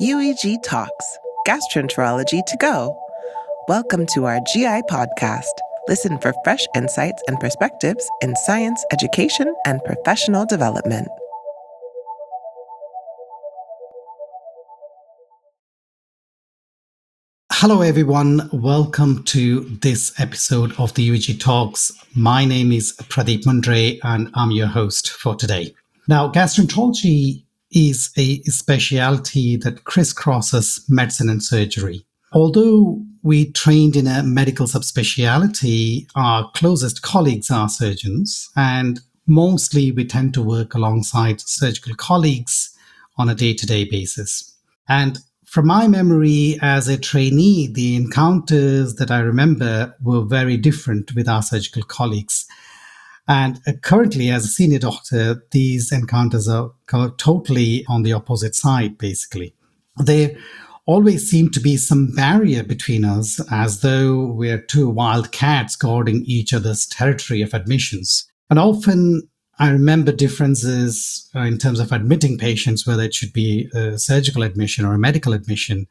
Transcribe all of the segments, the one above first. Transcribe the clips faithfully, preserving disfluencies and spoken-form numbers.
U E G Talks, Gastroenterology to Go. Welcome to our G I podcast. Listen for fresh insights and perspectives in science, education, and professional development. Hello, everyone. Welcome to this episode of the U E G Talks. My name is Pradeep Mundre, and I'm your host for today. Now, gastroenterology is a specialty that crisscrosses medicine and surgery. Although we trained in a medical subspecialty, our closest colleagues are surgeons, and mostly we tend to work alongside surgical colleagues on a day-to-day basis. And from my memory as a trainee, the encounters that I remember were very different with our surgical colleagues. And uh, currently, as a senior doctor, these encounters are totally on the opposite side, basically. There always seemed to be some barrier between us, as though we're two wild cats guarding each other's territory of admissions. And often, I remember differences uh, in terms of admitting patients, whether it should be a surgical admission or a medical admission.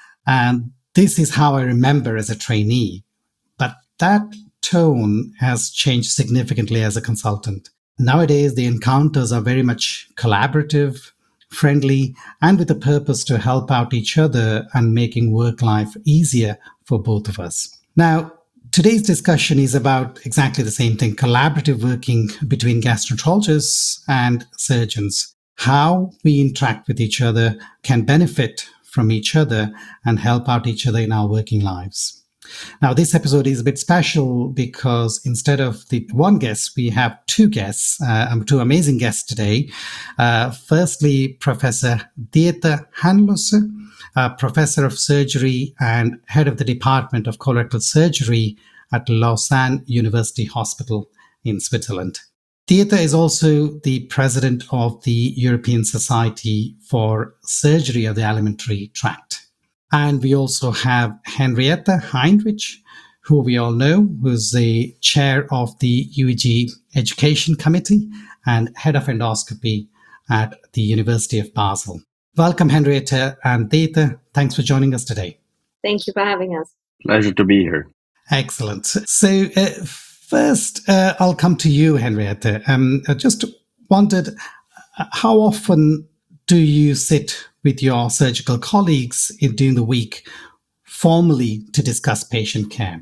And this is how I remember as a trainee. But that tone has changed significantly as a consultant. Nowadays, the encounters are very much collaborative, friendly, and with a purpose to help out each other and making work life easier for both of us. Now, today's discussion is about exactly the same thing, collaborative working between gastroenterologists and surgeons. How we interact with each other can benefit from each other and help out each other in our working lives. Now, this episode is a bit special because instead of the one guest, we have two guests, uh, two amazing guests today. Uh, firstly, Professor Dieter Hanlöse, uh, Professor of Surgery and Head of the Department of Colorectal Surgery at Lausanne University Hospital in Switzerland. Dieter is also the President of the European Society for Surgery of the Alimentary Tract. And we also have Henriette Heinrich, who we all know, who's the chair of the U E G Education Committee and head of endoscopy at the University of Basel. Welcome, Henriette and Dieter. Thanks for joining us today. Thank you for having us. Pleasure to be here. Excellent. So uh, first, uh, I'll come to you, Henriette. Um, I just wondered, uh, how often do you sit with your surgical colleagues in, during the week formally to discuss patient care?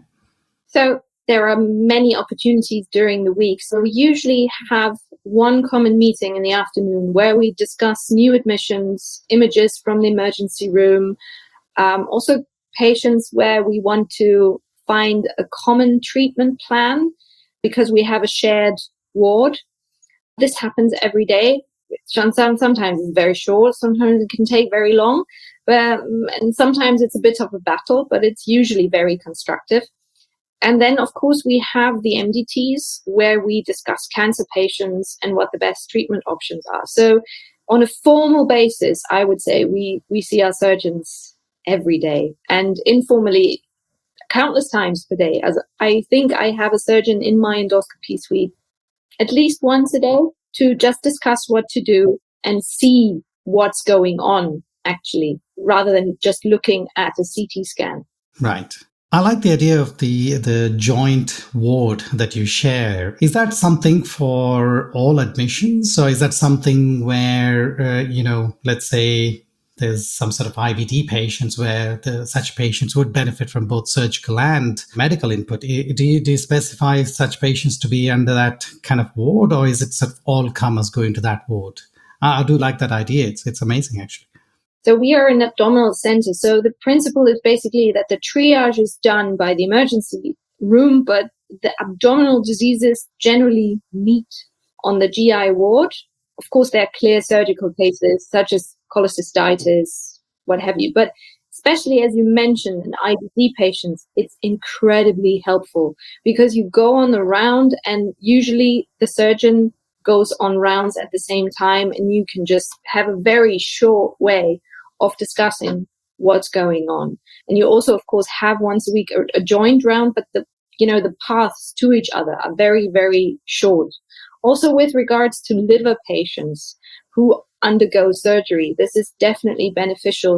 So there are many opportunities during the week. So we usually have one common meeting in the afternoon where we discuss new admissions, images from the emergency room, um, also patients where we want to find a common treatment plan because we have a shared ward. This happens every day. Sometimes it's very short, sometimes it can take very long, but, and sometimes it's a bit of a battle, but it's usually very constructive. And then, of course, we have the M D Ts where we discuss cancer patients and what the best treatment options are. So on a formal basis, I would say we, we see our surgeons every day, and informally countless times per day. As I think I have a surgeon in my endoscopy suite at least once a day to just discuss what to do and see what's going on, actually, rather than just looking at a C T scan. Right. I like the idea of the the joint ward that you share. Is that something for all admissions, or is that something where, uh, you know, let's say there's some sort of I B D patients where the, such patients would benefit from both surgical and medical input? Do you, do you specify such patients to be under that kind of ward, or is it sort of all comers going to that ward? I, I do like that idea. It's, it's amazing, actually. So we are an abdominal center. So the principle is basically that the triage is done by the emergency room, but the abdominal diseases generally meet on the G I ward. Of course, there are clear surgical cases such as cholecystitis, what have you. But especially as you mentioned, in I B D patients, it's incredibly helpful because you go on the round and usually the surgeon goes on rounds at the same time and you can just have a very short way of discussing what's going on. And you also, of course, have once a week a, a joint round, but the, you know, the paths to each other are very, very short. Also, with regards to liver patients who undergo surgery, this is definitely beneficial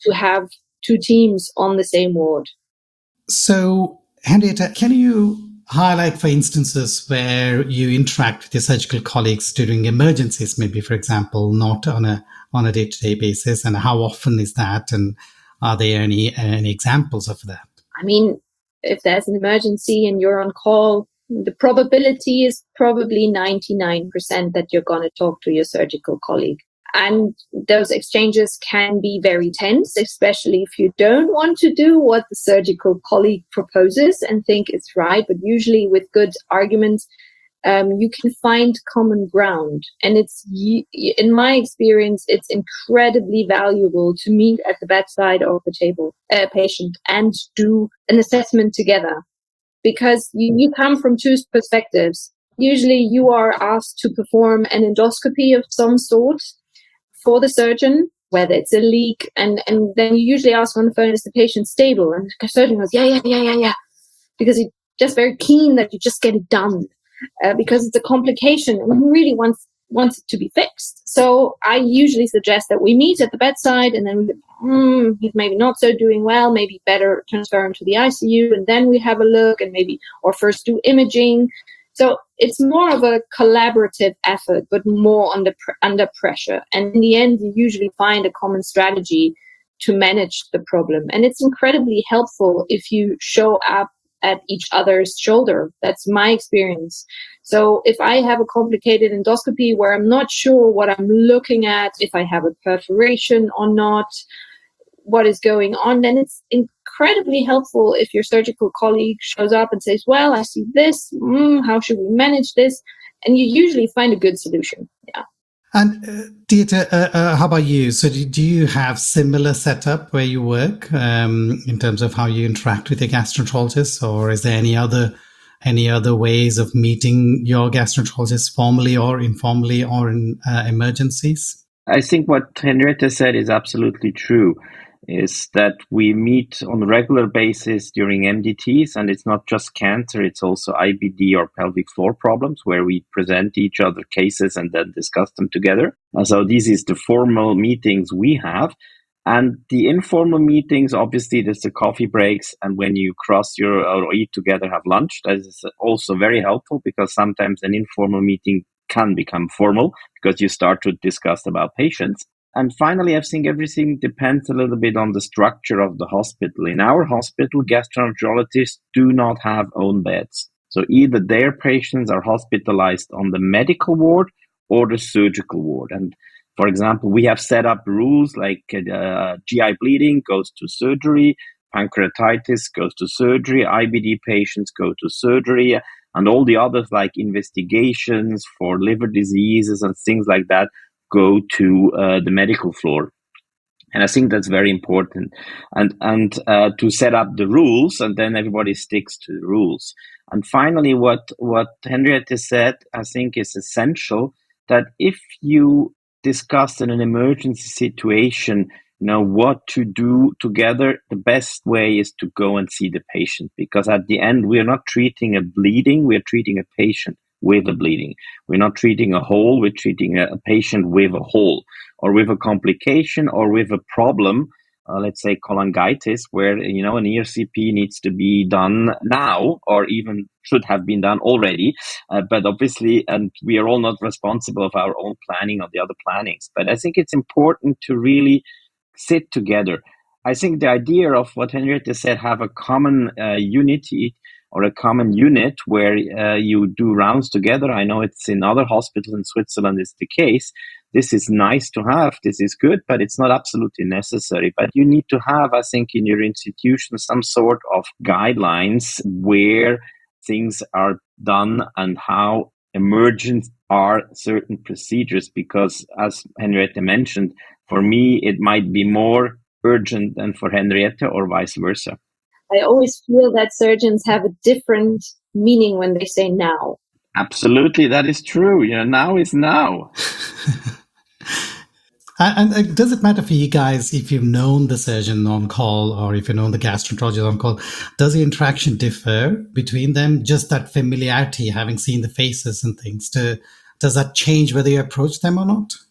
to have two teams on the same ward. So, Henrietta, can you highlight, for instances, where you interact with your surgical colleagues during emergencies, maybe, for example, not on a on a day-to-day basis, and how often is that, and are there any any examples of that? I mean, if there's an emergency and you're on call, the probability is probably ninety-nine percent that you're going to talk to your surgical colleague. And those exchanges can be very tense, especially if you don't want to do what the surgical colleague proposes and think it's right. But usually with good arguments, um, you can find common ground. And it's, in my experience, it's incredibly valuable to meet at the bedside of the table, uh, patient and do an assessment together. Because you, you come from two perspectives. Usually you are asked to perform an endoscopy of some sort for the surgeon, whether it's a leak, and, and then you usually ask on the phone, is the patient stable? And the surgeon goes, yeah, yeah, yeah, yeah, yeah, because he's just very keen that you just get it done, uh, because it's a complication and he really wants wants it to be fixed. So I usually suggest that we meet at the bedside, and then we, hmm, he's maybe not so doing well, maybe better transfer him to the I C U, and then we have a look, and maybe, or first do imaging. So it's more of a collaborative effort, but more under under pressure. And in the end, you usually find a common strategy to manage the problem. And it's incredibly helpful if you show up at each other's shoulder. That's my experience. So if I have a complicated endoscopy where I'm not sure what I'm looking at, if I have a perforation or not, what is going on, then it's incredibly helpful if your surgical colleague shows up and says, well, I see this, mm, how should we manage this? And you usually find a good solution. Yeah. And uh, Dieter, uh, uh, how about you? So do, do you have similar setup where you work um, in terms of how you interact with your gastroenterologist, or is there any other any other ways of meeting your gastroenterologist formally or informally or in uh, emergencies? I think what Henrietta said is absolutely true, is that we meet on a regular basis during M D Ts, and it's not just cancer, it's also I B D or pelvic floor problems, where we present each other cases and then discuss them together. And so this is the formal meetings we have. And the informal meetings, obviously, there's the coffee breaks, and when you cross your or eat together, have lunch. That is also very helpful, because sometimes an informal meeting can become formal because you start to discuss about patients. And finally, I think everything depends a little bit on the structure of the hospital. In our hospital, gastroenterologists do not have own beds. So either their patients are hospitalized on the medical ward or the surgical ward. And for example, we have set up rules like uh, G I bleeding goes to surgery, pancreatitis goes to surgery, I B D patients go to surgery, and all the others like investigations for liver diseases and things like that go to uh, the medical floor. And I think that's very important. And and uh, to set up the rules, and then everybody sticks to the rules. And finally, what, what Henrietta said, I think is essential, that if you discuss in an emergency situation, you know, what to do together, the best way is to go and see the patient, because at the end, we are not treating a bleeding, we are treating a patient with a bleeding. We're not treating a hole, we're treating a, a patient with a hole, or with a complication, or with a problem, uh, let's say cholangitis, where, you know, an E R C P needs to be done now, or even should have been done already. Uh, but obviously, and we are all not responsible of our own planning or the other plannings. But I think it's important to really sit together. I think the idea of what Henrietta said, have a common uh, unity or a common unit where uh, you do rounds together. I know it's in other hospitals in Switzerland is the case. This is nice to have. This is good, but it's not absolutely necessary. But you need to have, I think, in your institution some sort of guidelines where things are done and how emergent are certain procedures. Because as Henrietta mentioned, for me, it might be more urgent than for Henrietta, or vice versa. I always feel that surgeons have a different meaning when they say now. Absolutely, that is true. You know, now is now. And uh, does it matter for you guys if you've known the surgeon on call, or if you've known the gastroenterologist on call? Does the interaction differ between them? Just that familiarity, having seen the faces and things, to, does that change whether you approach them or not?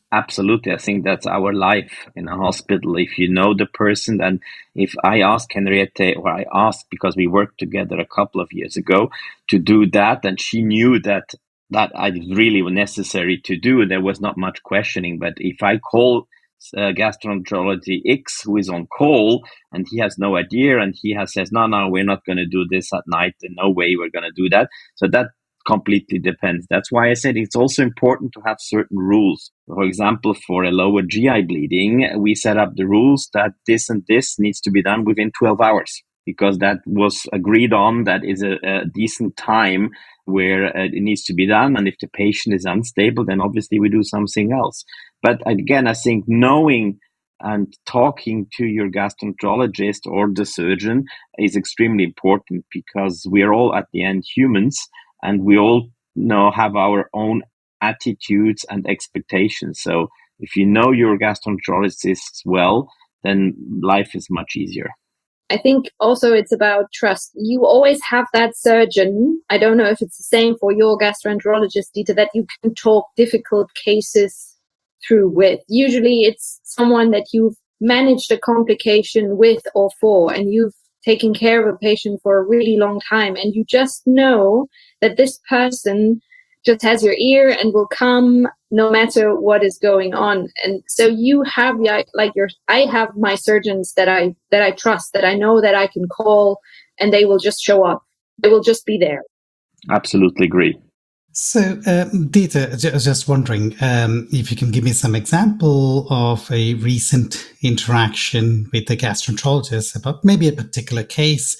Absolutely. I think that's our life in a hospital. If you know the person, and if I ask Henriette, or I asked because we worked together a couple of years ago to do that, and she knew that that I really was necessary to do, there was not much questioning. But if I call uh, gastroenterology X, who is on call, and he has no idea, and he has says, no, no, we're not going to do this at night, and no way we're going to do that. So that completely depends. That's why I said it's also important to have certain rules. For example, for a lower G I bleeding, we set up the rules that this and this needs to be done within twelve hours, because that was agreed on. That is a, a decent time where uh, it needs to be done. And if the patient is unstable, then obviously we do something else. But again, I think knowing and talking to your gastroenterologist or the surgeon is extremely important, because we are all at the end humans, and we all know have our own attitudes and expectations. So if you know your gastroenterologist well, then life is much easier. I think also it's about trust. You always have that surgeon. I don't know if it's the same for your gastroenterologist, Dieter, that you can talk difficult cases through with. Usually it's someone that you've managed a complication with or for, and you've taken care of a patient for a really long time, and you just know that this person just has your ear and will come no matter what is going on. And so you have like your, I have my surgeons that I, that I trust, that I know that I can call, and they will just show up. They will just be there. Absolutely agree. So, um, Dieter, I was just wondering um, if you can give me some example of a recent interaction with the gastroenterologist about maybe a particular case.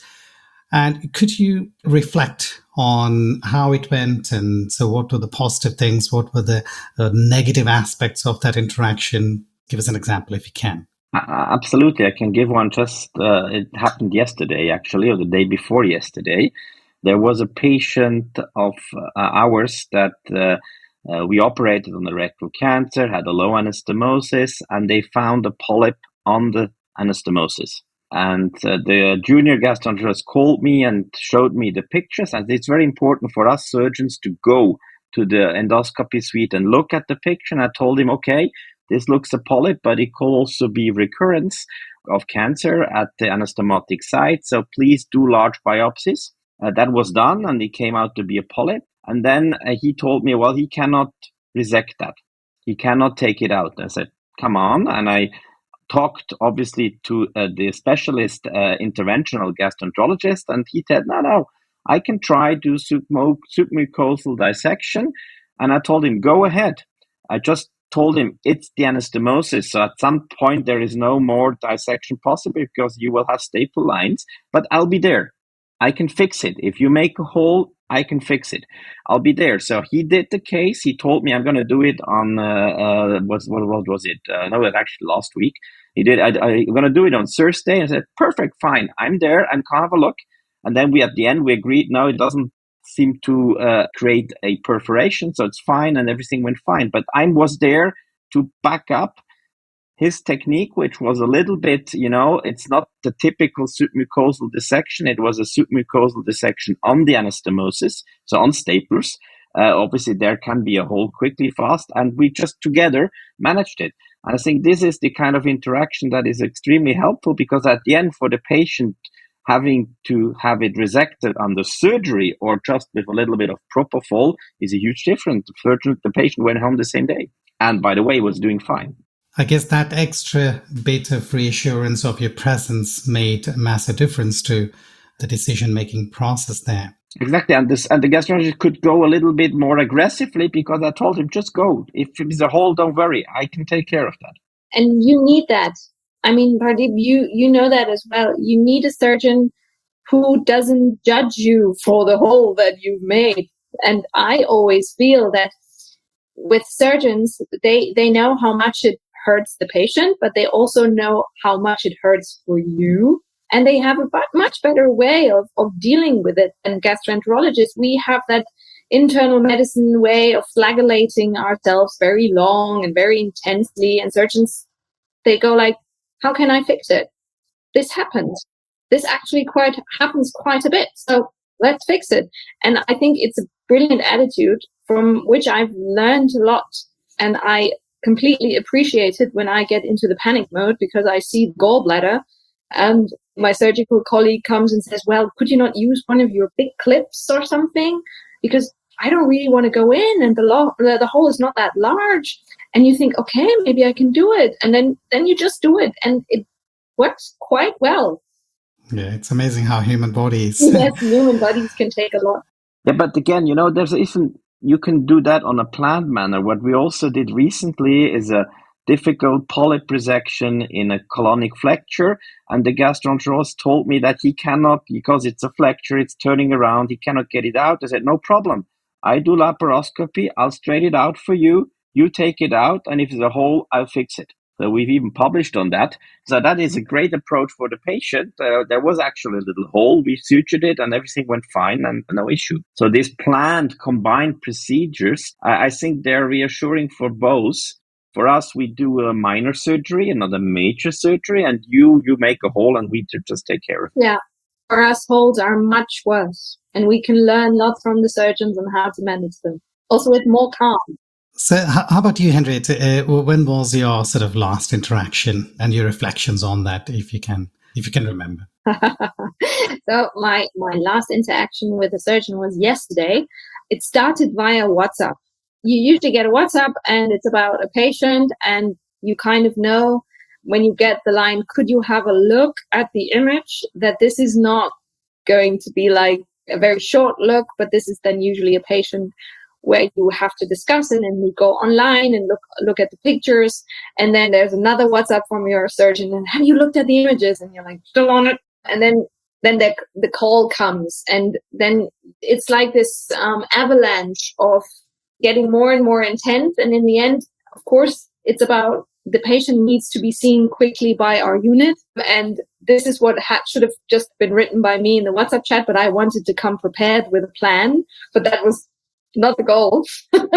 And could you reflect on how it went? And so what were the positive things? What were the uh, negative aspects of that interaction? Give us an example if you can. Uh, absolutely. I can give one. Just uh, it happened yesterday, actually, or the day before yesterday. There was a patient of uh, ours that uh, uh, we operated on the rectal cancer, had a low anastomosis, and they found a polyp on the anastomosis. And uh, the junior gastroenterologist called me and showed me the pictures. And it's very important for us surgeons to go to the endoscopy suite and look at the picture. And I told him, okay, this looks a polyp, but it could also be recurrence of cancer at the anastomotic site. So please do large biopsies. Uh, that was done, and it came out to be a polyp. And then uh, he told me, well, he cannot resect that. He cannot take it out. I said, come on. And I talked, obviously, to uh, the specialist uh, interventional gastroenterologist, and he said, no, no, I can try to submu- submucosal dissection. And I told him, go ahead. I just told him it's the anastomosis. So at some point, there is no more dissection possible because you will have staple lines, but I'll be there. I can fix it. If you make a hole, I can fix it. I'll be there. So he did the case. He told me I'm going to do it on, uh, uh, what, what, what was it? Uh, no, it was actually last week. He did. I, I, I'm going to do it on Thursday. I said, perfect, fine. I'm there and can have a look. And then we, at the end, we agreed, no, it doesn't seem to uh, create a perforation. So it's fine. And everything went fine. But I was there to back up his technique, which was a little bit, you know, it's not the typical submucosal dissection. It was a submucosal dissection on the anastomosis, so on staplers. Uh, obviously, there can be a hole quickly, fast, and we just together managed it. And I think this is the kind of interaction that is extremely helpful, because at the end, for the patient, having to have it resected under surgery or just with a little bit of propofol is a huge difference. The patient went home the same day, and by the way, was doing fine. I guess that extra bit of reassurance of your presence made a massive difference to the decision-making process there. Exactly, and this and the gastroenterologist could go a little bit more aggressively, because I told him, just go. If it's a hole, don't worry, I can take care of that. And you need that. I mean, Pradeep, you you know that as well. You need a surgeon who doesn't judge you for the hole that you've made. And I always feel that with surgeons, they they know how much it hurts the patient, but they also know how much it hurts for you. And they have a much better way of, of dealing with it than gastroenterologists. We have that internal medicine way of flagellating ourselves very long and very intensely. And surgeons, they go like, how can I fix it? This happens. This actually quite happens quite a bit. So let's fix it. And I think it's a brilliant attitude from which I've learned a lot. And I completely appreciate it when I get into the panic mode because I see the gallbladder and my surgical colleague comes and says, well, could you not use one of your big clips or something? Because I don't really want to go in and the, lo- the, the hole is not that large. And you think, okay, maybe I can do it. And then, then you just do it and it works quite well. Yeah, it's amazing how human bodies. Yes, human bodies can take a lot. Yeah, but again, you know, there's even, you can do that on a planned manner. What we also did recently is a difficult polyp resection in a colonic flexure. And the gastroenterologist told me that he cannot, because it's a flexure, it's turning around, he cannot get it out. I said, no problem. I do laparoscopy. I'll straighten it out for you. You take it out. And if there's a hole, I'll fix it. So we've even published on that. So that is a great approach for the patient. Uh, there was actually a little hole. We sutured it and everything went fine and no issue. So these planned combined procedures, I, I think they're reassuring for both. For us, we do a minor surgery and not a major surgery. And you, you make a hole and we just take care of it. Yeah. For us, holes are much worse. And we can learn lots from the surgeons on how to manage them. Also with more calm. So how about you, Henriette? Uh, when was your sort of last interaction and your reflections on that, if you can, if you can remember? So my, my last interaction with a surgeon was yesterday. It started via WhatsApp. You usually get a WhatsApp and it's about a patient and you kind of know when you get the line, could you have a look at the image, that this is not going to be like a very short look, but this is then usually a patient where you have to discuss it and you go online and look look at the pictures. And then there's another WhatsApp from your surgeon and have you looked at the images? And you're like, still on it. And then then the, the call comes and then it's like this um, avalanche of getting more and more intense. And in the end, of course, it's about the patient needs to be seen quickly by our unit. And this is what ha- should have just been written by me in the WhatsApp chat, but I wanted to come prepared with a plan. But that was not the goal.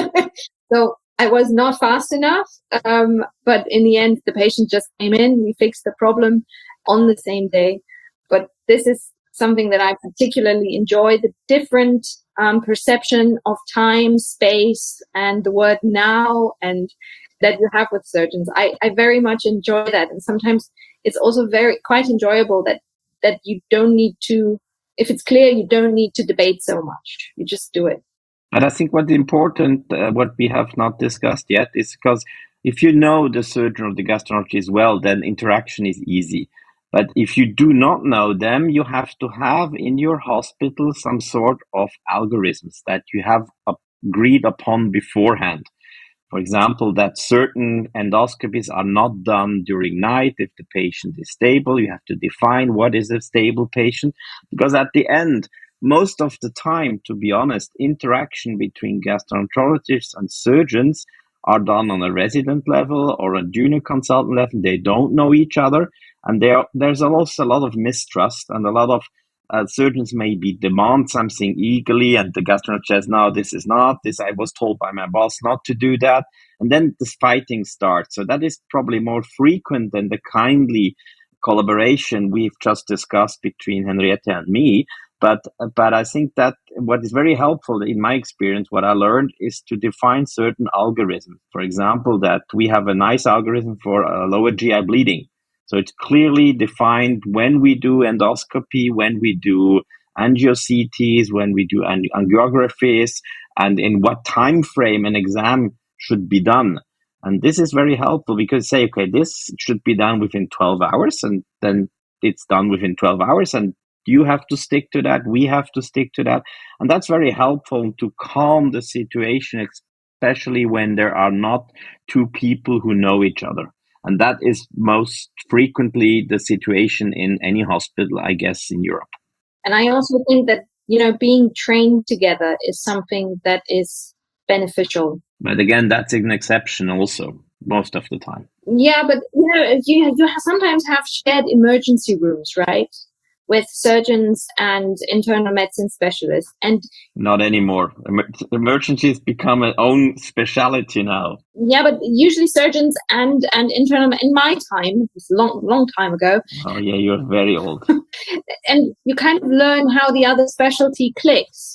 So I was not fast enough. Um, but in the end, the patient just came in. We fixed the problem on the same day. But this is something that I particularly enjoy, the different um, perception of time, space, and the word now, and that you have with surgeons. I, I very much enjoy that. And sometimes it's also very quite enjoyable that, that you don't need to, if it's clear, you don't need to debate so much. You just do it. And I think what's important, uh, what we have not discussed yet, is because if you know the surgeon or the gastroenterologist well, then interaction is easy. But if you do not know them, you have to have in your hospital some sort of algorithms that you have agreed upon beforehand. For example, that certain endoscopies are not done during night if the patient is stable. You have to define what is a stable patient, because at the end, most of the time, to be honest, interaction between gastroenterologists and surgeons are done on a resident level or a junior consultant level. They don't know each other. And there, there's also a lot of mistrust and a lot of uh, surgeons maybe demand something eagerly and the gastroenterologist says, no, this is not, this I was told by my boss not to do that. And then this fighting starts. So that is probably more frequent than the kindly collaboration we've just discussed between Henriette and me. But but I think that what is very helpful in my experience, what I learned is to define certain algorithms. For example, that we have a nice algorithm for uh, lower G I bleeding. So it's clearly defined when we do endoscopy, when we do angio-C Ts, when we do ang- angiographies, and in what time frame an exam should be done. And this is very helpful because say, okay, this should be done within twelve hours, and then it's done within twelve hours, and you have to stick to that. We have to stick to that. And that's very helpful to calm the situation, especially when there are not two people who know each other. And that is most frequently the situation in any hospital, I guess, in Europe. And I also think that, you know, being trained together is something that is beneficial. But again, that's an exception also, most of the time. Yeah, but, you know, you, you sometimes have shared emergency rooms, right? With surgeons and internal medicine specialists. And not anymore. Emer- emergencies become an own specialty now. Yeah, but usually surgeons and, and internal, in my time, it's a long, long time ago. Oh yeah, you're very old. And you kind of learn how the other specialty clicks.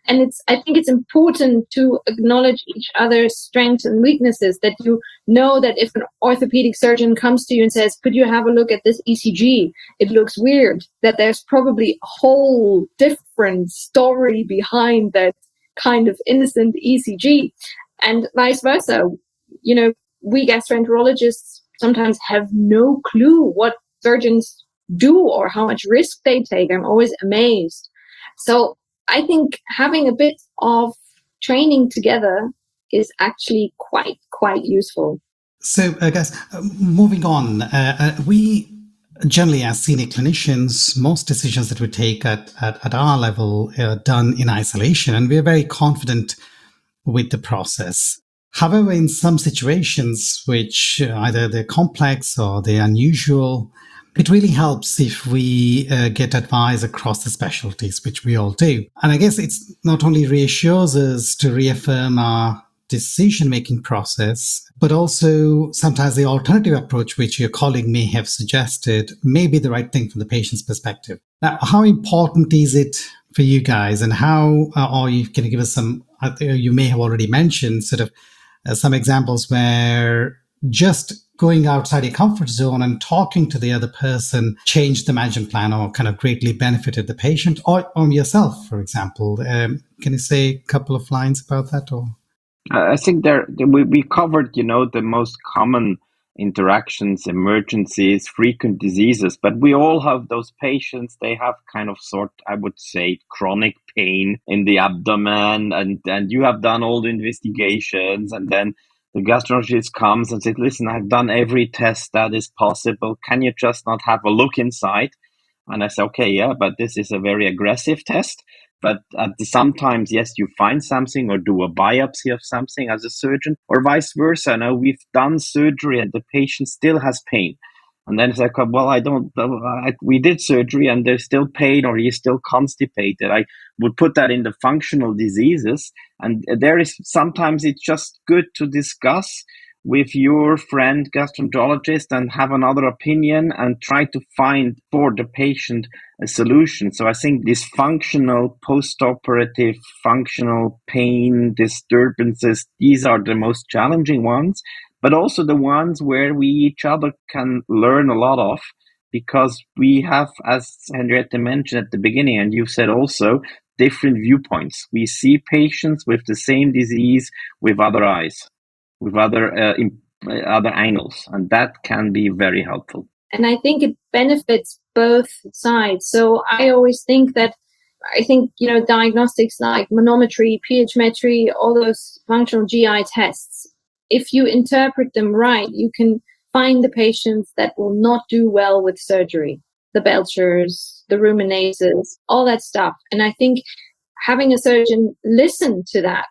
And it's, I think it's important to acknowledge each other's strengths and weaknesses, that you know that if an orthopedic surgeon comes to you and says, could you have a look at this E C G? It looks weird, that there's probably a whole different story behind that kind of innocent E C G, and vice versa. You know, we gastroenterologists sometimes have no clue what surgeons do or how much risk they take. I'm always amazed. So I think having a bit of training together is actually quite, quite useful. So, I guess, uh, moving on, uh, uh, we generally, as senior clinicians, most decisions that we take at, at, at our level are done in isolation, and we're very confident with the process. However, in some situations, which either they're complex or they're unusual, it really helps if we uh, get advice across the specialties, which we all do. And I guess it's not only reassures us to reaffirm our decision-making process, but also sometimes the alternative approach, which your colleague may have suggested, may be the right thing from the patient's perspective. Now, how important is it for you guys, and how, uh, or you can give us some, uh, you may have already mentioned sort of uh, some examples where just going outside your comfort zone and talking to the other person changed the management plan or kind of greatly benefited the patient or, or yourself, for example. Um, can you say a couple of lines about that? Or I think there we, we covered, you know, the most common interactions, emergencies, frequent diseases, but we all have those patients. They have kind of sort, I would say, chronic pain in the abdomen, and, and you have done all the investigations, and then the gastroenterologist comes and says, listen, I've done every test that is possible. Can you just not have a look inside? And I say, okay, yeah, but this is a very aggressive test. But at the, sometimes, yes, you find something or do a biopsy of something as a surgeon, or vice versa. Now, we've done surgery and the patient still has pain. And then it's like, well, I don't, I, we did surgery and there's still pain, or he's still constipated. I would put that in the functional diseases. And there is sometimes it's just good to discuss with your friend gastroenterologist and have another opinion and try to find for the patient a solution. So I think this functional, post-operative, functional pain disturbances, these are the most challenging ones, but also the ones where we each other can learn a lot of, because we have, as Henriette mentioned at the beginning, and you said also, different viewpoints. We see patients with the same disease with other eyes, with other uh, in, uh, other angles, and that can be very helpful. And I think it benefits both sides. So I always think that, I think, you know, diagnostics like manometry, pH-metry, all those functional G I tests, if you interpret them right, you can find the patients that will not do well with surgery, the belchers, the ruminases, all that stuff. And I think having a surgeon listen to that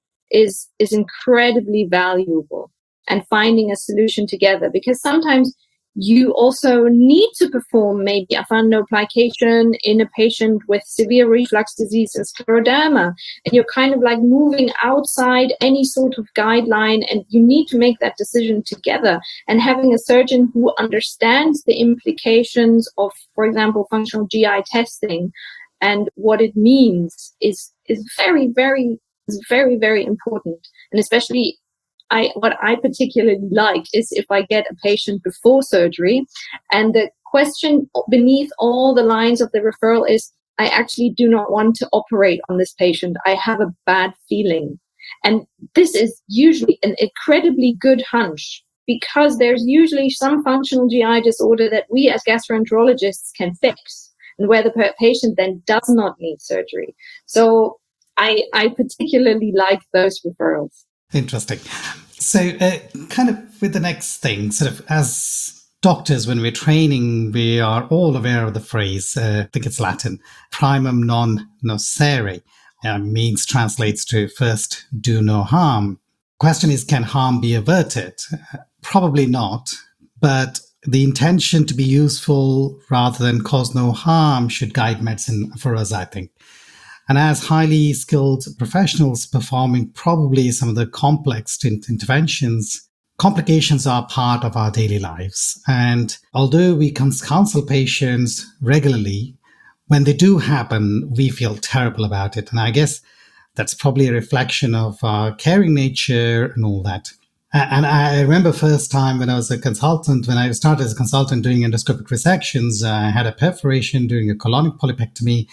is is incredibly valuable, and finding a solution together, because sometimes you also need to perform maybe a fundoplication in a patient with severe reflux disease and scleroderma, and you're kind of like moving outside any sort of guideline, and you need to make that decision together. And having a surgeon who understands the implications of, for example, functional G I testing and what it means is is very, very, is very, very important. And especially I, what I particularly like is if I get a patient before surgery and the question beneath all the lines of the referral is, I actually do not want to operate on this patient. I have a bad feeling. And this is usually an incredibly good hunch, because there's usually some functional G I disorder that we as gastroenterologists can fix, and where the patient then does not need surgery. So I, I particularly like those referrals. Interesting. So uh, kind of with the next thing, sort of as doctors, when we're training, we are all aware of the phrase, uh, I think it's Latin, primum non nocere, uh, means translates to first do no harm. Question is, can harm be averted? Probably not, but the intention to be useful rather than cause no harm should guide medicine for us, I think. And as highly skilled professionals performing probably some of the complex interventions, complications are part of our daily lives. And although we counsel patients regularly, when they do happen, we feel terrible about it. And I guess That's probably a reflection of our caring nature and all that. And I remember first time when I was a consultant, when I started as a consultant doing endoscopic resections, I had a perforation during a colonic polypectomy,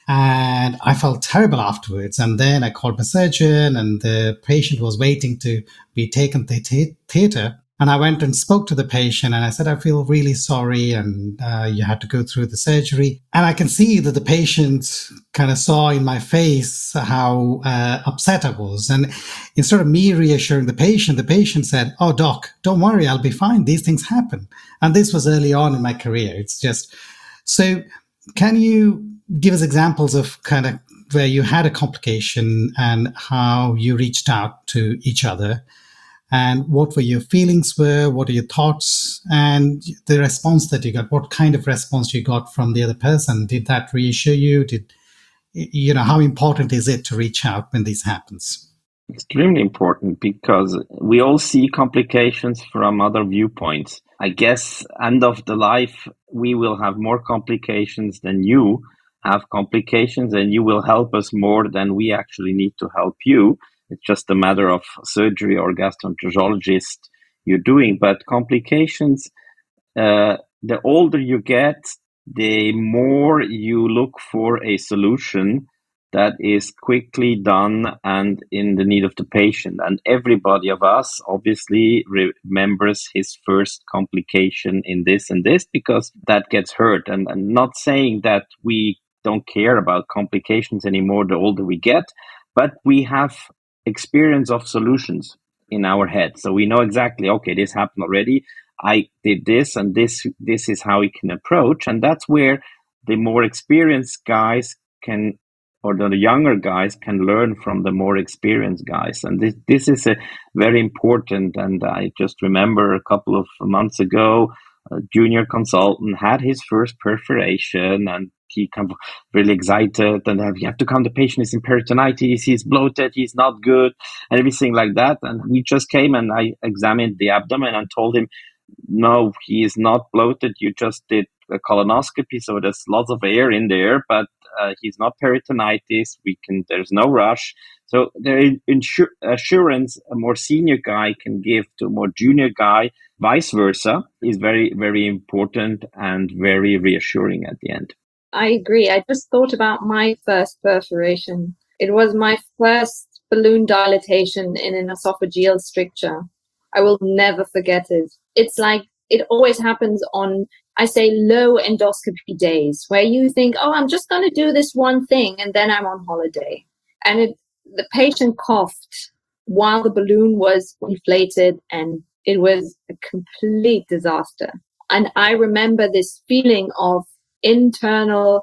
and I felt terrible afterwards. And then I called my surgeon, and the patient was waiting to be taken to the theater. And I went and spoke to the patient, and I said, I feel really sorry, and uh, you had to go through the surgery. And I can see that the patient kind of saw in my face how uh, upset I was. And instead of me reassuring the patient, the patient said, oh, doc, don't worry, I'll be fine. These things happen. And this was early on in my career. It's just, so can you give us examples of kind of where you had a complication and how you reached out to each other? And what were your feelings were, what are your thoughts, and the response that you got, what kind of response you got from the other person? Did that reassure you? Did, you know, how important is it to reach out when this happens? Extremely important, because we all see complications from other viewpoints. I guess end of the life, we will have more complications than you have complications, and you will help us more than we actually need to help you. It's just a matter of surgery or gastroenterologist you're doing. But complications, uh, the older you get, the more you look for a solution that is quickly done and in the need of the patient. And everybody of us obviously remembers his first complication in this and this, because that gets hurt. And I'm not saying that we don't care about complications anymore the older we get, but we have experience of solutions in our head. So we know exactly, okay, this happened already. I did this, and this this is how we can approach. And that's where the more experienced guys can, or the younger guys can learn from the more experienced guys. And this, this is a very important. And I just remember a couple of months ago, a junior consultant had his first perforation, and he kind of really excited, and uh, you have to come, the patient is in peritonitis, he's bloated, he's not good, and everything like that. And we just came and I examined the abdomen and told him, no, he is not bloated, you just did a colonoscopy, so there's lots of air in there, but uh, he's not peritonitis, we can, there's no rush. So the insur- assurance a more senior guy can give to a more junior guy, vice versa, is very, very important and very reassuring at the end. I agree. I just thought about my first perforation. It was my first balloon dilatation in an esophageal stricture. I will never forget it. It's like it always happens on, I say, low endoscopy days where you think, oh, I'm just going to do this one thing and then I'm on holiday. And it, the patient coughed while the balloon was inflated, and it was a complete disaster. And I remember this feeling of internal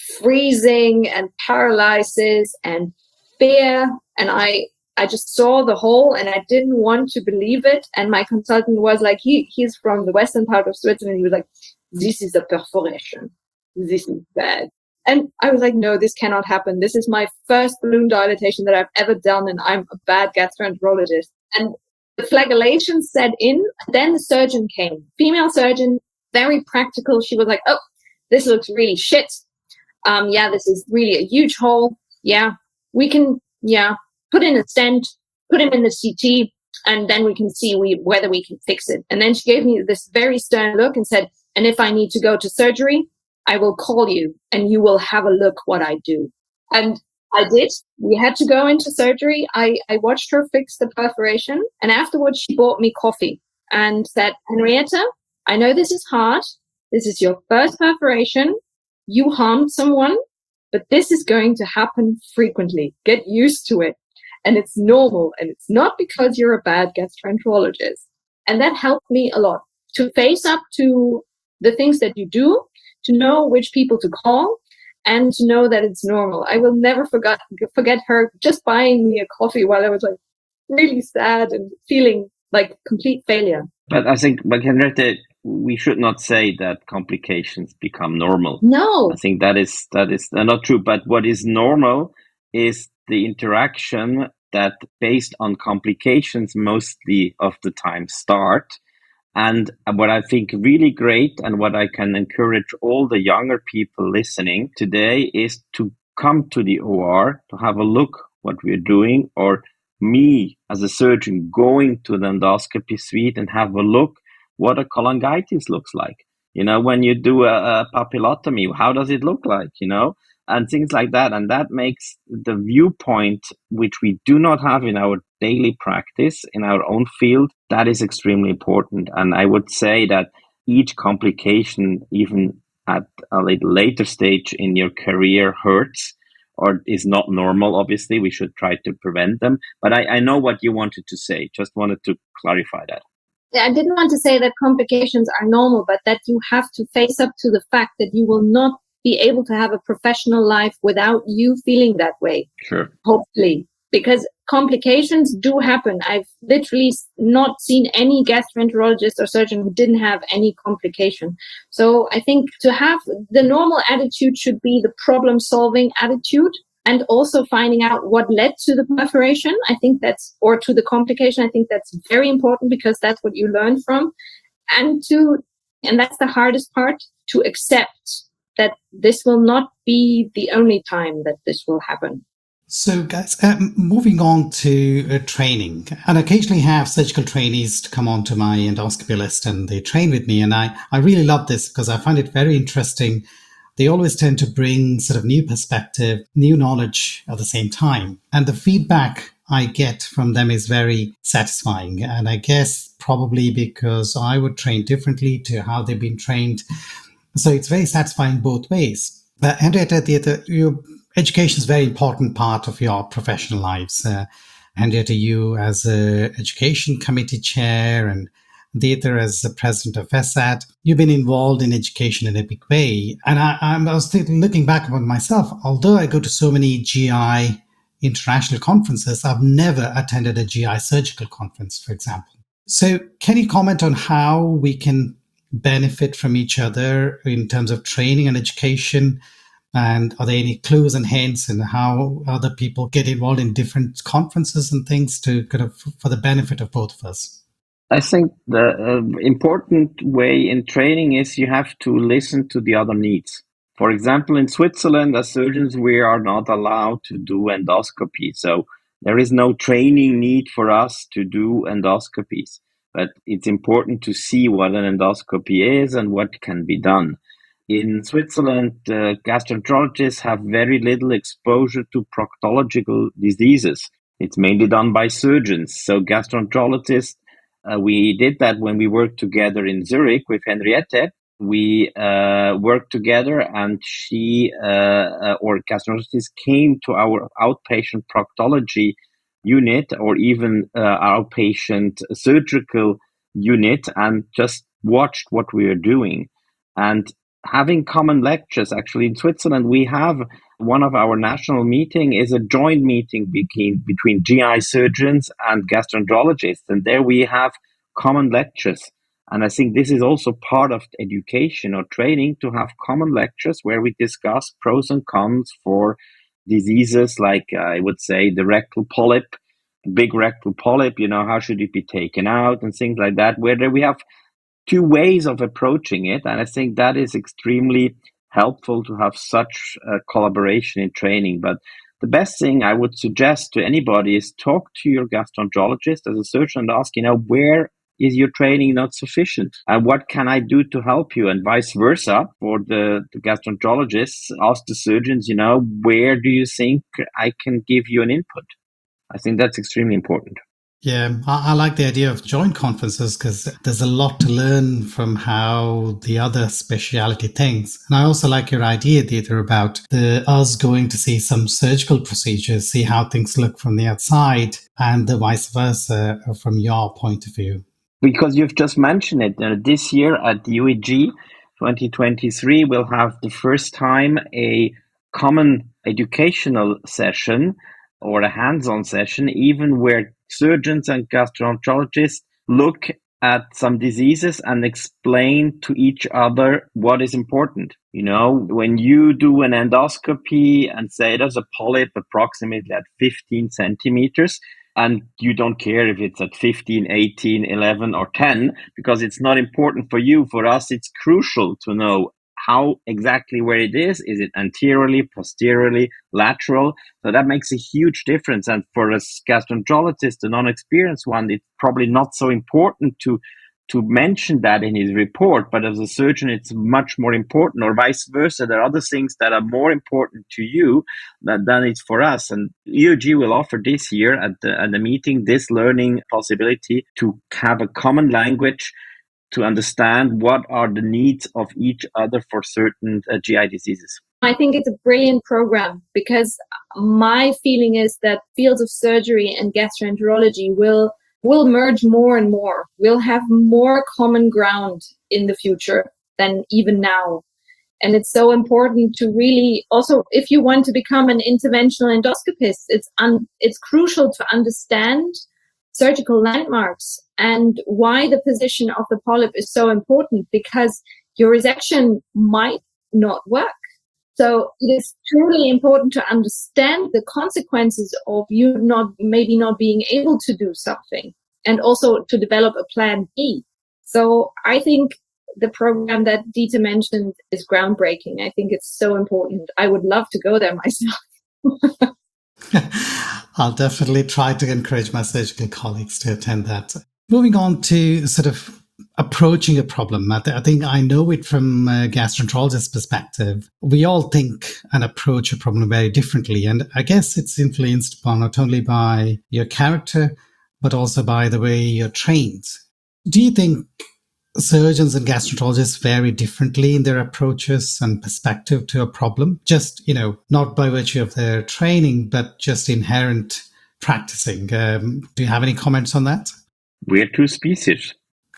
freezing and paralysis and fear. And I, I just saw the hole and I didn't want to believe it. And my consultant was like, he, he's from the western part of Switzerland. He was like, this is a perforation. This is bad. And I was like, no, this cannot happen. This is my first balloon dilatation that I've ever done. And I'm a bad gastroenterologist. And the flagellation set in. Then the surgeon came, female surgeon, very practical. She was like, oh, this looks really shit. Um, yeah, this is really a huge hole. Yeah, we can, yeah, put in a stent, put him in the C T, and then we can see we, whether we can fix it. And then she gave me this very stern look and said, and if I need to go to surgery, I will call you and you will have a look what I do. And I did. We had to go into surgery. I, I watched her fix the perforation, and afterwards she bought me coffee and said, Henrietta, I know this is hard. This is your first perforation. You harmed someone, but this is going to happen frequently. Get used to it. And it's normal. And it's not because you're a bad gastroenterologist. And that helped me a lot to face up to the things that you do, to know which people to call, and to know that it's normal. I will never forget, forget her just buying me a coffee while I was like really sad and feeling like complete failure. But I think, but Henrietta, we should not say that complications become normal. No. I think that is that is not true. But what is normal is the interaction that, based on complications, mostly of the time start. And what I think really great, and what I can encourage all the younger people listening today, is to come to the O R, to have a look what we're doing, or me as a surgeon going to the endoscopy suite and have a look what a cholangitis looks like. You know, when you do a, a papillotomy, how does it look like, you know, and things like that. And that makes the viewpoint, which we do not have in our daily practice, in our own field, that is extremely important. And I would say that each complication, even at a little later stage in your career, hurts or is not normal. Obviously, we should try to prevent them. But I, I know what you wanted to say. Just wanted to clarify that. I didn't want to say that complications are normal, but that you have to face up to the fact that you will not be able to have a professional life without you feeling that way. Sure. Hopefully. Because complications do happen. I've literally not seen any gastroenterologist or surgeon who didn't have any complication. So I think to have the normal attitude should be the problem-solving attitude, and also finding out what led to the perforation. I think that's, or to the complication. I think that's very important because that's what you learn from. And to, and that's the hardest part, to accept that this will not be the only time that this will happen. So guys, um, moving on to uh, training, and I occasionally have surgical trainees to come onto my endoscopy list and they train with me. And I, I really love this because I find it very interesting. They always tend to bring sort of new perspective, new knowledge at the same time. And the feedback I get from them is very satisfying. And I guess probably because I would train differently to how they've been trained. So it's very satisfying both ways. But Henrietta, the, the, your education is a very important part of your professional lives. Uh, Henrietta, you as a education committee chair and Dieter as the president of F S A T, you've been involved in education in a big way. And I, I was looking back upon myself, although I go to so many G I international conferences, I've never attended a G I surgical conference, for example. So can you comment on how we can benefit from each other in terms of training and education? And are there any clues and hints in how other people get involved in different conferences and things to kind of for the benefit of both of us? I think the uh, important way in training is you have to listen to the other needs. For example, in Switzerland, as surgeons, we are not allowed to do endoscopy. So there is no training need for us to do endoscopies. But it's important to see what an endoscopy is and what can be done. In Switzerland, uh, gastroenterologists have very little exposure to proctological diseases. It's mainly done by surgeons. So gastroenterologists, Uh, we did that when we worked together in Zurich with Henriette. We uh, worked together and she, uh, uh, or gastroenterologist, came to our outpatient proctology unit or even uh, outpatient surgical unit and just watched what we were doing. And having common lectures, actually in Switzerland, we have one of our national meeting is a joint meeting between, between G I surgeons and gastroenterologists. And there we have common lectures. And I think this is also part of education or training, to have common lectures where we discuss pros and cons for diseases like, uh, I would say, the rectal polyp, big rectal polyp, you know, how should it be taken out and things like that, where we have two ways of approaching it. And I think that is extremely helpful to have such a collaboration in training. But the best thing I would suggest to anybody is talk to your gastroenterologist as a surgeon and ask, you know, where is your training not sufficient? And what can I do to help you? And vice versa for the, the gastroenterologists, ask the surgeons, you know, where do you think I can give you an input? I think that's extremely important. Yeah, I, I like the idea of joint conferences because there's a lot to learn from how the other specialty thinks. And I also like your idea, Dieter, about the us going to see some surgical procedures, see how things look from the outside, and the vice versa from your point of view. Because you've just mentioned it, uh, this year at the U E G twenty twenty-three, we'll have the first time a common educational session or a hands-on session, even where surgeons and gastroenterologists look at some diseases and explain to each other what is important. You know, when you do an endoscopy and say there's a polyp approximately at fifteen centimeters, and you don't care if it's at fifteen, eighteen, eleven, or ten, because it's not important for you. For us, it's crucial to know how exactly where it is. Is it anteriorly, posteriorly, lateral? So that makes a huge difference. And for a gastroenterologist, a non-experienced one, it's probably not so important to to mention that in his report, but as a surgeon, it's much more important, or vice versa. There are other things that are more important to you than, than it's for us. And U U G will offer this year at the, at the meeting this learning possibility to have a common language to understand what are the needs of each other for certain uh, G I diseases. I think it's a brilliant program, because my feeling is that fields of surgery and gastroenterology will will merge more and more. We'll have more common ground in the future than even now. And it's so important to really also, if you want to become an interventional endoscopist, it's un, it's crucial to understand surgical landmarks and why the position of the polyp is so important, because your resection might not work. So it is truly important to understand the consequences of you not maybe not being able to do something, and also to develop a plan B. So I think the program that Dieter mentioned is groundbreaking. I think it's so important. I would love to go there myself. I'll definitely try to encourage my surgical colleagues to attend that. Moving on to sort of approaching a problem. I, th- I think I know it from a gastroenterologist's perspective. We all think and approach a problem very differently. And I guess it's influenced upon not only by your character, but also by the way you're trained. Do you think surgeons and gastroenterologists vary differently in their approaches and perspective to a problem? Just, you know, not by virtue of their training, but just inherent practicing. Um, do you have any comments on that? We're two species.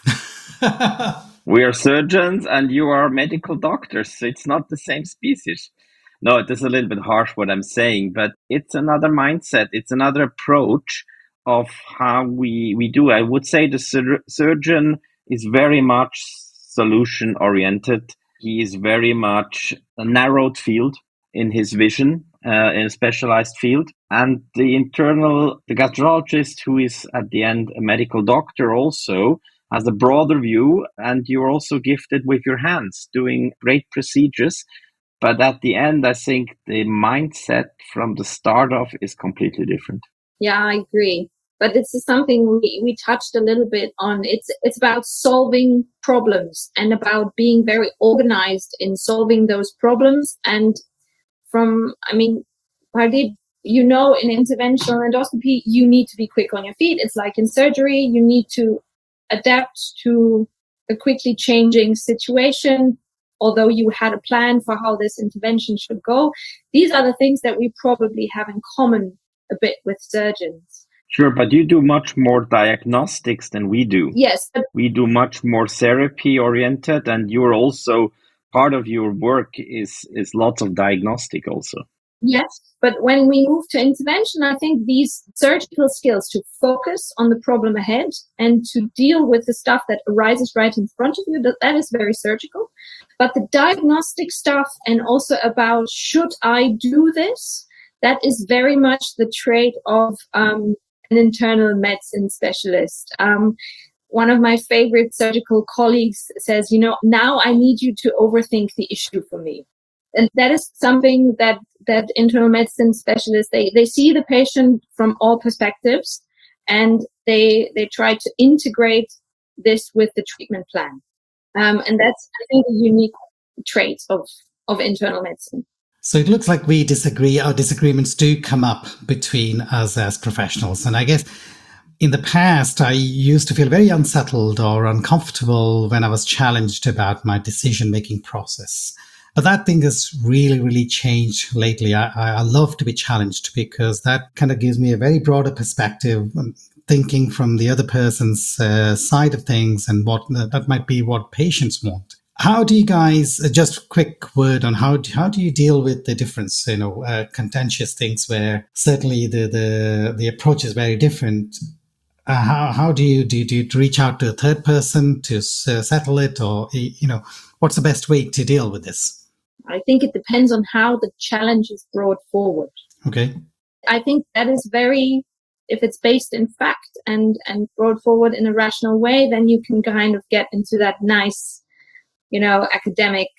We are surgeons and you are medical doctors. So it's not the same species. No, it is a little bit harsh what I'm saying, but it's another mindset. It's another approach of how we, we do. I would say the sur- surgeon is very much solution oriented. He is very much a narrowed field in his vision, uh, in a specialized field. And the internal, the gastroenterologist, who is at the end a medical doctor also, has a broader view, and you're also gifted with your hands doing great procedures. But at the end, I think the mindset from the start off is completely different. Yeah, I agree. But this is something we, we touched a little bit on. It's it's about solving problems and about being very organized in solving those problems. And from, I mean, Pardeep, you know, in interventional endoscopy, you need to be quick on your feet. It's like in surgery, you need to adapt to a quickly changing situation. Although you had a plan for how this intervention should go, these are the things that we probably have in common a bit with surgeons. Sure, but you do much more diagnostics than we do. Yes. But we do much more therapy oriented, and you're also, part of your work is, is lots of diagnostic also. Yes, but when we move to intervention, I think these surgical skills to focus on the problem ahead and to deal with the stuff that arises right in front of you, that, that is very surgical. But the diagnostic stuff, and also about should I do this, that is very much the trait of um, an internal medicine specialist. Um, one of my favorite surgical colleagues says, you know, now I need you to overthink the issue for me. And that is something that, that internal medicine specialists, they, they see the patient from all perspectives, and they they try to integrate this with the treatment plan. Um, and that's, I think, a unique trait of, of internal medicine. So it looks like we disagree. Our disagreements do come up between us as professionals. And I guess in the past, I used to feel very unsettled or uncomfortable when I was challenged about my decision-making process. But that thing has really, really changed lately. I, I love to be challenged because that kind of gives me a very broader perspective, thinking from the other person's uh, side of things, and what uh, that might be what patients want. How do you guys, uh, just a quick word on how do, how do you deal with the difference, you know, uh, contentious things where certainly the, the, the approach is very different. Uh, how how do you, do you do you reach out to a third person to uh, settle it, or, you know, what's the best way to deal with this? I think it depends on how the challenge is brought forward. Okay. I think that is very, if it's based in fact and, and brought forward in a rational way, then you can kind of get into that nice, you know, academic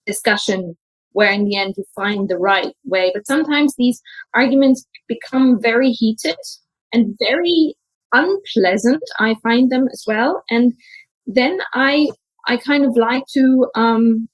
discussion where in the end you find the right way. But sometimes these arguments become very heated and very unpleasant. I find them as well. And then I I kind of like to um,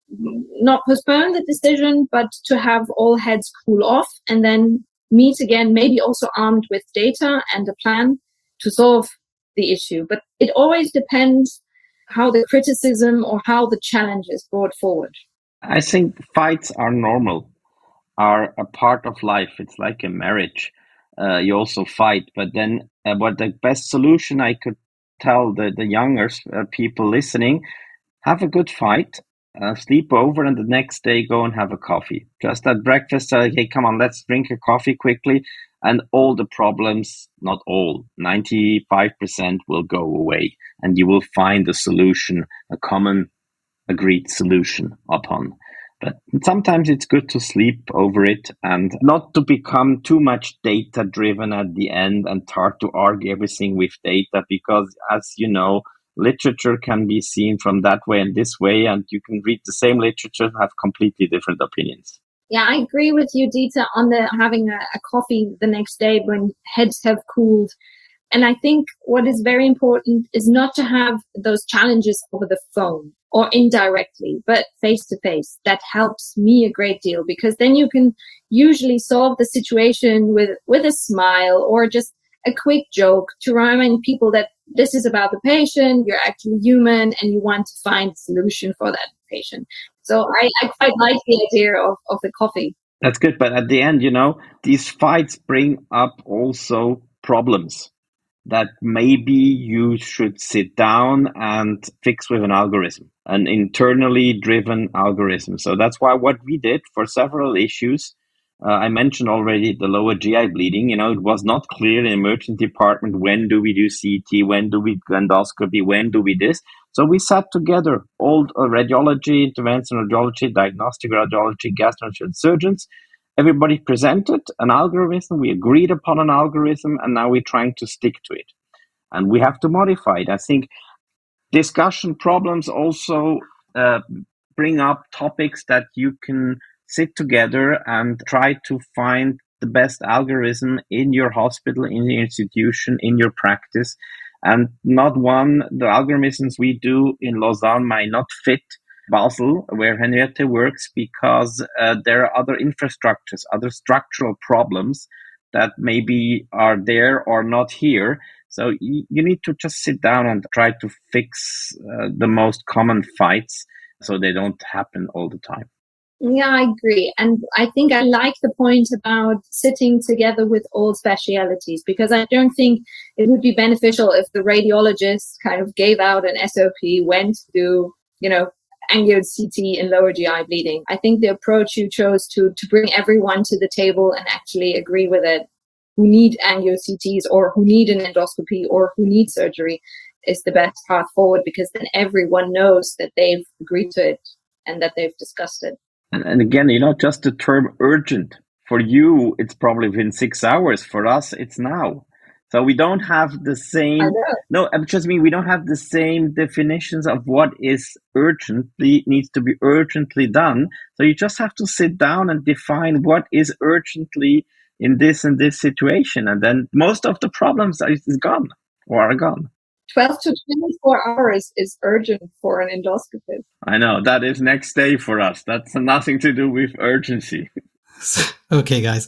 not postpone the decision, but to have all heads cool off and then meet again, maybe also armed with data and a plan to solve the issue. But it always depends how the criticism or how the challenge is brought forward. I think fights are normal, are a part of life. It's like a marriage. Uh, you also fight, but then uh, what the best solution I could tell the, the younger uh, people listening, have a good fight, uh, sleep over, and the next day go and have a coffee. Just at breakfast, uh, hey, come on, let's drink a coffee quickly. And all the problems, not all, ninety-five percent will go away. And you will find a solution, a common agreed solution upon. But sometimes it's good to sleep over it and not to become too much data driven at the end and start to argue everything with data, because as you know, literature can be seen from that way and this way, and you can read the same literature and have completely different opinions. Yeah, I agree with you, Dieter, on the having a, a coffee the next day when heads have cooled. And I think what is very important is not to have those challenges over the phone or indirectly, but face to face. That helps me a great deal, because then you can usually solve the situation with, with a smile or just a quick joke to remind people that this is about the patient, you're actually human, and you want to find a solution for that patient. So I, I quite like the idea of, of the coffee. That's good. But at the end, you know, these fights bring up also problems that maybe you should sit down and fix with an algorithm, an internally driven algorithm. So that's why what we did for several issues, uh, I mentioned already the lower G I bleeding, you know, it was not clear in the emergency department, when do we do C T, when do we do endoscopy, when do we this? So we sat together, all uh, radiology, interventional radiology, diagnostic radiology, gastroenterology surgeons. Everybody presented an algorithm, we agreed upon an algorithm, and now we're trying to stick to it. And we have to modify it. I think discussion problems also uh, bring up topics that you can sit together and try to find the best algorithm in your hospital, in your institution, in your practice. And not one, the algorithms we do in Lausanne might not fit Basel, where Henriette works, because uh, there are other infrastructures, other structural problems that maybe are there or not here. So y- you need to just sit down and try to fix uh, the most common fights so they don't happen all the time. Yeah, I agree. And I think I like the point about sitting together with all specialities, because I don't think it would be beneficial if the radiologist kind of gave out an S O P when to do, you know, angio C T and lower G I bleeding. I think the approach you chose to to bring everyone to the table and actually agree with it, who need angio C Ts or who need an endoscopy or who need surgery, is the best path forward, because then everyone knows that they've agreed to it and that they've discussed it. And, and again, you know, just the term urgent, for you, it's probably within six hours. For us, it's now. So we don't have the same, no, I just mean we don't have the same definitions of what is urgently, needs to be urgently done. So you just have to sit down and define what is urgently in this and this situation. And then most of the problems are, is gone or are gone. twelve to twenty-four hours is urgent for an endoscopist. I know, that is next day for us. That's nothing to do with urgency. Okay, guys.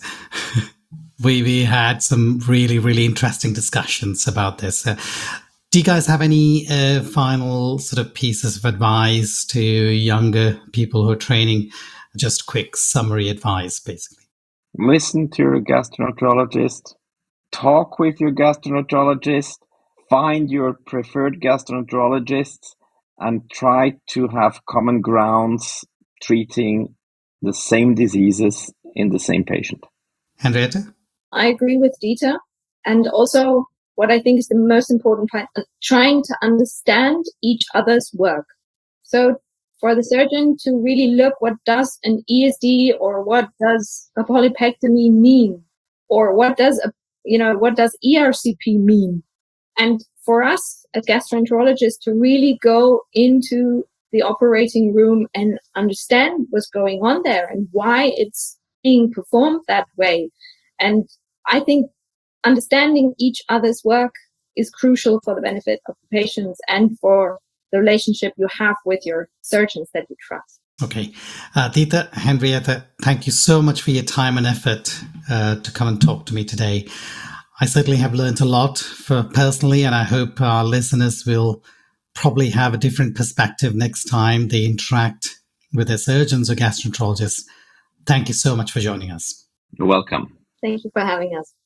We we had some really, really interesting discussions about this. Uh, do you guys have any uh, final sort of pieces of advice to younger people who are training? Just quick summary advice, basically. Listen to your gastroenterologist. Talk with your gastroenterologist. Find your preferred gastroenterologists and try to have common grounds treating the same diseases in the same patient. Henriette? I agree with Dieter. And also, what I think is the most important part, trying to understand each other's work. So for the surgeon to really look, what does an E S D or what does a polypectomy mean? Or what does a, you know, what does E R C P mean? And for us as gastroenterologists to really go into the operating room and understand what's going on there and why it's being performed that way. And I think understanding each other's work is crucial for the benefit of the patients and for the relationship you have with your surgeons that you trust. Okay. Uh, Dita, Henrietta, thank you so much for your time and effort uh, to come and talk to me today. I certainly have learned a lot for personally, and I hope our listeners will probably have a different perspective next time they interact with their surgeons or gastroenterologists. Thank you so much for joining us. You're welcome. Thank you for having us.